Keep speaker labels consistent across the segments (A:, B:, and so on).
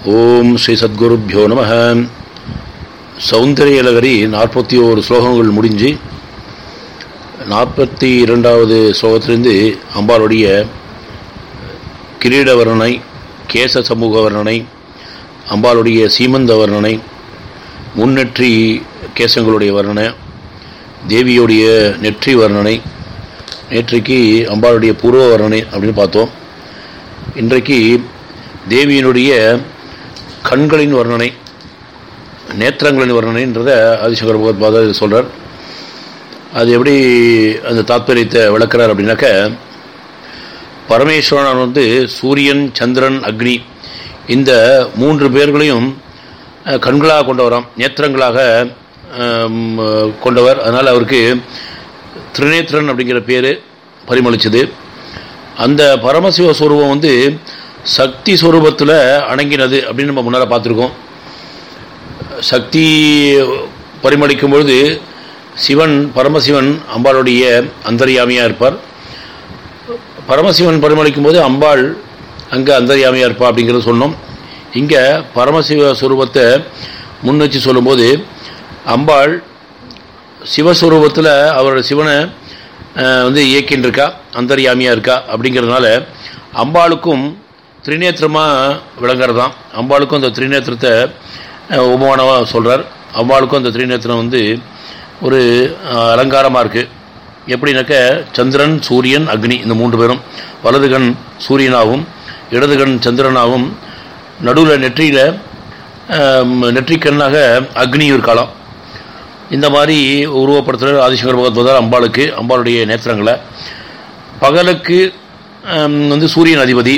A: ஓம் ஸ்ரீ சத்குருப்யோ நம. சௌந்தரியலகரி 41 ஸ்லோகங்கள் முடிஞ்சு 42வது ஸ்லோகத்திலிருந்து அம்பாளுடைய கிரீட வர்ணனை, கேச சமூக வர்ணனை, அம்பாளுடைய சீமந்த வர்ணனை, முன்னெற்றி கேசங்களுடைய வர்ணனை, தேவியுடைய நெற்றி வர்ணனை, நேற்றைக்கு அம்பாளுடைய பூர்வ வர்ணனை அப்படின்னு பார்த்தோம். இன்றைக்கு தேவியினுடைய கண்களின் வர்ணனை, நேத்திரங்களின் வர்ணனைன்றதை ஆதிசங்கர பகவத்பாதர் சொல்கிறார். அது எப்படி அந்த தாத்பரியத்தை விளக்கிறார் அப்படின்னாக்க, பரமேஸ்வரன் சூரியன், சந்திரன், அக்னி இந்த 3 பேர்களையும் கண்களாக கொண்டவராம், நேத்திரங்களாக கொண்டவர். அதனால் அவருக்கு திரிநேத்திரன் அப்படிங்கிற பேர் பரிமளிச்சது. அந்த பரமசிவ ஸ்வரூபம் சக்தி ஸ்வரூபத்தில் அடங்கினது அப்படின்னு நம்ம முன்னால் பார்த்துருக்கோம். சக்தி பரிமளிக்கும் பொழுது சிவன், பரமசிவன் அம்பாளுடைய அந்தர்யாமியாக இருப்பார். பரமசிவன் பரிமளிக்கும் போது அம்பாள் அங்கே அந்தர்யாமியாக இருப்பாள் அப்படிங்கிறத சொன்னோம். இங்கே பரமசிவ ஸ்வரூபத்தை முன் வச்சு சொல்லும்போது அம்பாள் சிவஸ்வரூபத்தில் அவரோட சிவனை இயக்கின்னு இருக்கா, அந்தர்யாமியாக இருக்கா. அப்படிங்கிறதுனால அம்பாளுக்கும் திரிநேத்திரமாக விளங்குறதான். அம்பாளுக்கும் அந்த திரிநேத்திரத்தை உபமானமாக சொல்கிறார். அம்பாளுக்கும் அந்த திரிநேத்திரம் ஒரு அலங்காரமாக இருக்குது. எப்படின்னாக்க, சந்திரன், சூரியன், அக்னி இந்த 3 பேரும் வலது கண் சூரியனாகவும் இடது கண் சந்திரனாகவும் நடுவில் நெற்றியில் நெற்றிக்கண்ணாக அக்னியும் இருக்கலாம். இந்த மாதிரி உருவப்படுத்துகிற ஆதிசங்கர பகவத்பாதர் அம்பாளுக்கு அம்பாளுடைய நேத்திரங்களை. பகலுக்கு சூரியன் அதிபதி,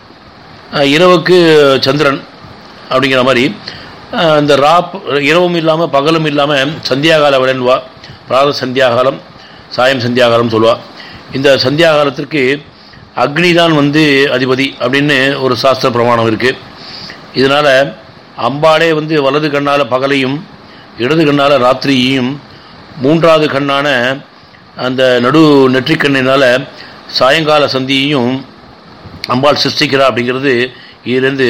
A: இரவுக்கு சந்திரன் அப்படிங்கிற மாதிரி இந்த இரவும் இல்லாமல் பகலும் இல்லாமல் சந்தியாகால விளைவா, பிராத சந்தியாகாலம், சாயம் சந்தியாகாலம் சொல்லுவாள். இந்த சந்தியாகாலத்திற்கு அக்னி தான் அதிபதி அப்படின்னு ஒரு சாஸ்திர பிரமாணம் இருக்குது. இதனால் அம்பாளே வலது கண்ணால் பகலையும் இடது கண்ணால் ராத்திரியையும் 3வது கண்ணான அந்த நடு நெற்றிக்கண்ணினால் சாயங்கால சந்தியையும் அம்பாள் சிருஷ்டிக்கிறா அப்படிங்கிறது இதிலிருந்து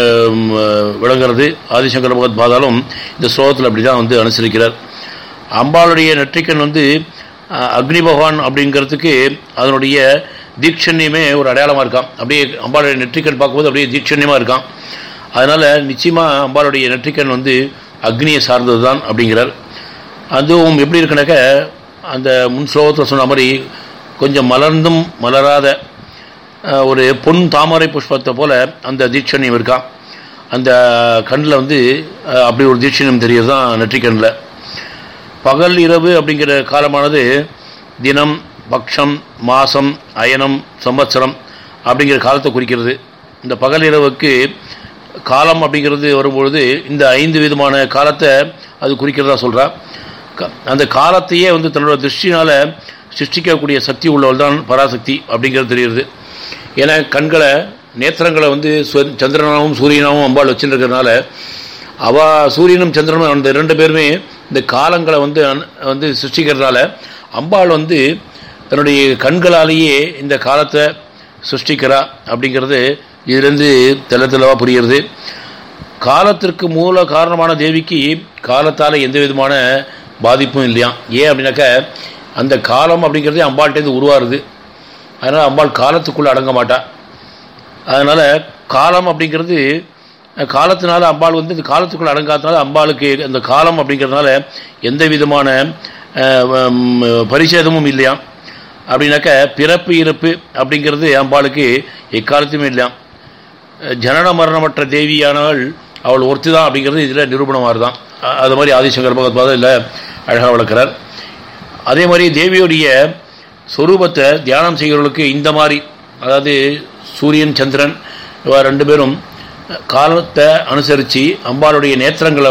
A: விளங்குறது. ஆதிசங்கர பகவத்பாதாலும் இந்த ஸ்லோகத்தில் அப்படி தான் அனுசரிக்கிறார். அம்பாளுடைய நெற்றிக்கண் அக்னி பகவான் அப்படிங்கிறதுக்கு அதனுடைய தீட்சண்யமே ஒரு அடையாளமாக இருக்கான். அப்படியே அம்பாளுடைய நெற்றிக்கண் பார்க்கும்போது அப்படியே தீட்சண்யமாக இருக்கான். அதனால் நிச்சயமாக அம்பாளுடைய நெற்றிக்கண் அக்னியை சார்ந்தது தான் அப்படிங்கிறார். அதுவும் எப்படி இருக்குனாக்க, அந்த முன் ஸ்லோகத்தில் சொன்ன மாதிரி கொஞ்சம் மலர்ந்தும் மலராத ஒரு பொன் தாமரை புஷ்பத்தை போல் அந்த தீட்சண்யம் இருக்கான். அந்த கண்ணில் அப்படி ஒரு தீட்சண்யம் தெரியுது தான் நெற்றிக்கண்ணில். பகல் இரவு அப்படிங்கிற காலமானது தினம், பக்ஷம், மாதம், அயனம், சம்வத்சரம் அப்படிங்கிற காலத்தை குறிக்கிறது. இந்த பகல் இரவுக்கு காலம் அப்படிங்கிறது வரும்பொழுது இந்த 5 விதமான காலத்தை அது குறிக்கிறதா சொல்கிறா. அந்த காலத்தையே தன்னோட திருஷ்டினால் சிருஷ்டிக்கக்கூடிய சக்தி உள்ளவள் தான் பராசக்தி அப்படிங்கிறது தெரியுது. ஏன்னா கண்களை, நேத்திரங்களை சந்திரனாகவும் சூரியனாகவும் அம்பாள் வச்சுருக்கிறதுனால, அவள் சூரியனும் சந்திரனும் அந்த 2 பேருமே இந்த காலங்களை சிருஷ்டிக்கிறதுனால அம்பாள் தன்னுடைய கண்களாலேயே இந்த காலத்தை சிருஷ்டிக்கிறா அப்படிங்கிறது இதிலிருந்து தெளிவாக புரிகிறது. காலத்திற்கு மூல காரணமான தேவிக்கு காலத்தால் எந்த விதமான பாதிப்பும் இல்லையா. ஏன் அப்படின்னாக்க, அந்த காலம் அப்படிங்கிறதே அம்பாள்கிட்டேருந்து உருவாருது. அதனால் அம்பாள் காலத்துக்குள்ளே அடங்க மாட்டாள். அதனால் காலம் அப்படிங்கிறது காலத்தினால அம்பாள் இந்த காலத்துக்குள்ளே அடங்காதனால அம்பாளுக்கு அந்த காலம் அப்படிங்கிறதுனால எந்த விதமான பரிச்சேதமும் இல்லையா. அப்படின்னாக்க பிறப்பு இறப்பு அப்படிங்கிறது அம்பாளுக்கு எக்காலத்துமே இல்லையா. ஜனன மரணமற்ற தேவியானவள் அவள் ஒருத்தி தான் அப்படிங்கிறது இதில் நிரூபணமாக தான். அது மாதிரி ஆதிசங்கர பகவத்பாதர் இல்லை அழகாக வளர்க்கிறார். அதே மாதிரி தேவியுடைய சொரூபத்தை தியானம் செய்கிறவர்களுக்கு இந்த மாதிரி, அதாவது சூரியன், சந்திரன் இவ 2 பேரும் காலத்தை அனுசரித்து அம்பாளுடைய நேத்திரங்களை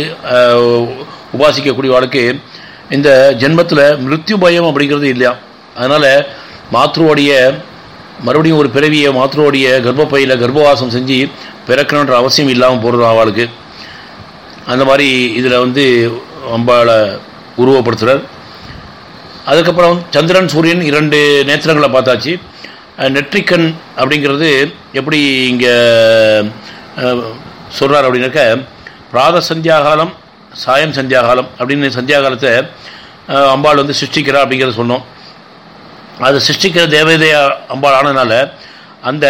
A: உபாசிக்கக்கூடியவர்களுக்கு இந்த ஜென்மத்தில் மிருத்யு பயம் அப்படிங்கிறது இல்லையா. அதனால் மாத்ருவோடைய மறுபடியும் ஒரு பிறவியை மாத்ருவோடைய கர்ப்பப்பையில் கர்ப்பவாசம் செஞ்சு பிறக்கணுன்ற அவசியம் இல்லாமல் போகிறது அவளுக்கு. அந்த மாதிரி இதில் அம்பாளை உருவப்படுத்துகிறார். அதுக்கப்புறம் சந்திரன், சூரியன் 2 நேத்திரங்களை பார்த்தாச்சு. நெற்றிக்கண் அப்படிங்கிறது எப்படி இங்கே சொல்கிறார் அப்படின்னாக்க, பிராத சந்தியாகாலம், சாயம் சந்தியாகாலம் அப்படின்னு சந்தியாகாலத்தை அம்பாள் வந்து சிருஷ்டிக்கிறா அப்படிங்கிறத சொன்னோம். அது சிருஷ்டிக்கிற தேவதையா அம்பாள் ஆனதுனால அந்த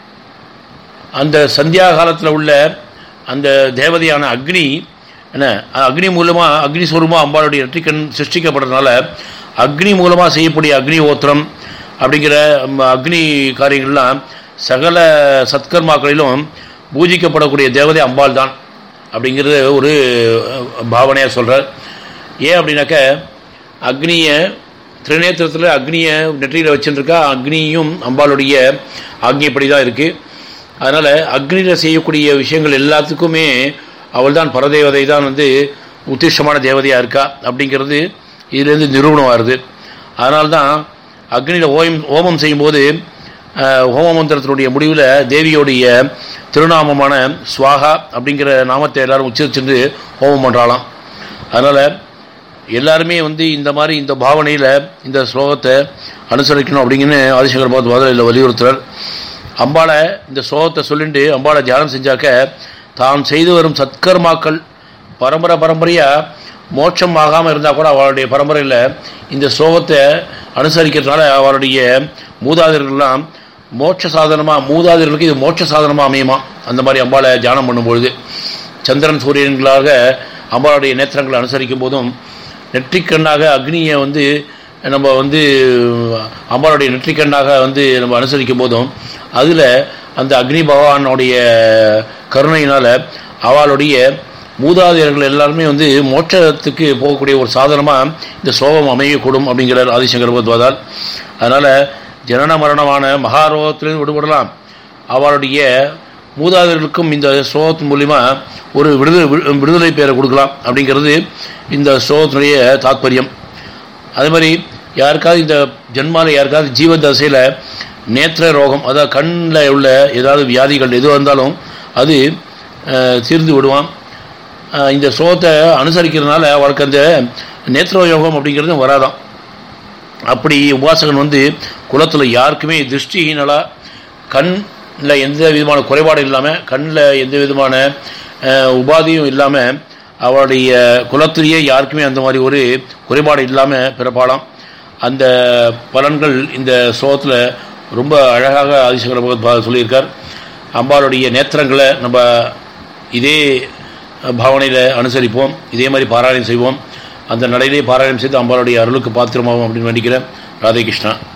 A: அந்த சந்தியா காலத்தில் உள்ள அந்த தேவதையான அக்னி என்ன, அக்னி மூலமாக அக்னி ஸ்வரூபமாக அம்பாளுடைய நெற்றிக்கண் சிருஷ்டிக்கப்படுறதுனால அக்னி மூலமாக செய்யக்கூடிய அக்னி ஓத்திரம் அப்படிங்கிற அக்னி காரியங்கள்லாம் சகல சத்கர்மாக்களிலும் பூஜிக்கப்படக்கூடிய தேவதை அம்பாள் தான் அப்படிங்கிறது ஒரு பாவனையாக சொல்கிறார். ஏன் அப்படின்னாக்க, அக்னியை திருநேத்திரத்தில் அக்னியை நெற்றியில் வச்சுருக்கா, அக்னியும் அம்பாளுடைய ஆக்ஞைப்படி தான் இருக்குது. அதனால் அக்னியில் செய்யக்கூடிய விஷயங்கள் எல்லாத்துக்குமே அவள் தான் பரதேவதை தான் வந்து உத்திஷ்டமான தேவதையாக இருக்கா அப்படிங்கிறது இதிலேருந்து நிரூபணம் வருது. அதனால்தான் அக்னியில் ஹோமம் செய்யும்போது ஹோம மந்திரத்தினுடைய முடிவில் தேவியோடைய திருநாமமான ஸ்வாகா அப்படிங்கிற நாமத்தை எல்லாரும் உச்சரிச்சுட்டு ஹோமம் பண்ணுறாளாம். அதனால் எல்லாருமே வந்து இந்த மாதிரி இந்த பாவனையில் இந்த ஸ்லோகத்தை அனுசரிக்கணும் அப்படிங்கன்னு ஆதிசங்கர பகவத்பாதர் இதில் வலியுறுத்துறார். அம்பாளை இந்த ஸ்லோகத்தை சொல்லிட்டு அம்பாளை தியானம் செஞ்சாக்க தான் செய்து வரும் சத்கர்மாக்கள் பரம்பரையாக மோட்சம் ஆகாமல் இருந்தால் கூட அவளுடைய பரம்பரையில் இந்த ஸ்லோகத்தை அனுசரிக்கிறதுனால அவளுடைய மூதாதையர்கள்லாம் மோட்ச சாதனமாக, மூதாதையர்களுக்கு இது மோட்ச சாதனமாக அமையுமா. அந்த மாதிரி அம்பாளை தியானம் பண்ணும்பொழுது சந்திரன் சூரியன்களாக அம்பாளுடைய நேத்திரங்களை அனுசரிக்கும் போதும், நெற்றிக்கண்ணாக அக்னியை வந்து நம்ம வந்து அம்பாளுடைய நெற்றிக்கண்ணாக வந்து நம்ம அனுசரிக்கும் போதும் அதில் அந்த அக்னி பகவானுடைய கருணையினால் அவளுடைய மூதாதையர்கள் எல்லாருமே வந்து மோட்சத்துக்கு போகக்கூடிய ஒரு சாதனமாக இந்த ஸ்லோகம் அமையக்கூடும் அப்படிங்கிறார் ஆதிசங்கர பகவத்பாதார். அதனால் ஜனன மரணமான மகாரோகத்திலிருந்து விடுபடலாம், அவளுடைய மூதாதையர்களுக்கும் இந்த ஸ்லோகத்தின் மூலிமா ஒரு விடுதலை பெயரை கொடுக்கலாம் அப்படிங்கிறது இந்த ஸ்லோகத்தினுடைய தாத்பரியம். அதே மாதிரி யாருக்காவது இந்த ஜென்மாவில் யாருக்காவது ஜீவ தசையில் நேத்திர ரோகம், அதாவது கண்ணில் உள்ள ஏதாவது வியாதிகள் எதுவாக இருந்தாலும் அது தீர்ந்து விடுவான். இந்த ஸ்லோகத்தை அனுசரிக்கிறதுனால அவளுக்கு அந்த நேத்திர யோகம் அப்படிங்கிறது வராதான். அப்படி உபாசகன் வந்து குலத்தில் யாருக்குமே திருஷ்டிஹீனலாக கண்ணில் எந்த விதமான குறைபாடும் இல்லாமல், கண்ணில் எந்த விதமான உபாதியும் இல்லாமல், அவளுடைய குலத்திலேயே யாருக்குமே அந்த மாதிரி ஒரு குறைபாடு இல்லாமல் பிறப்பாலாம். அந்த பலன்கள் இந்த ஸ்லோகத்தில் ரொம்ப அழகாக ஆதிசங்கர பகவத்பாதர் சொல்லியிருக்கார். அம்பாளுடைய நேத்திரங்களை நம்ம இதே பாவனையில் அனுசரிப்போம், இதே மாதிரி பாராயணம் செய்வோம். அந்த நடையிலே பாராயணம் செய்து அம்பாளுடைய அருளுக்கு பாத்திரமாகும் அப்படின்னு வேண்டிக்கிறேன். ராதே கிருஷ்ணா.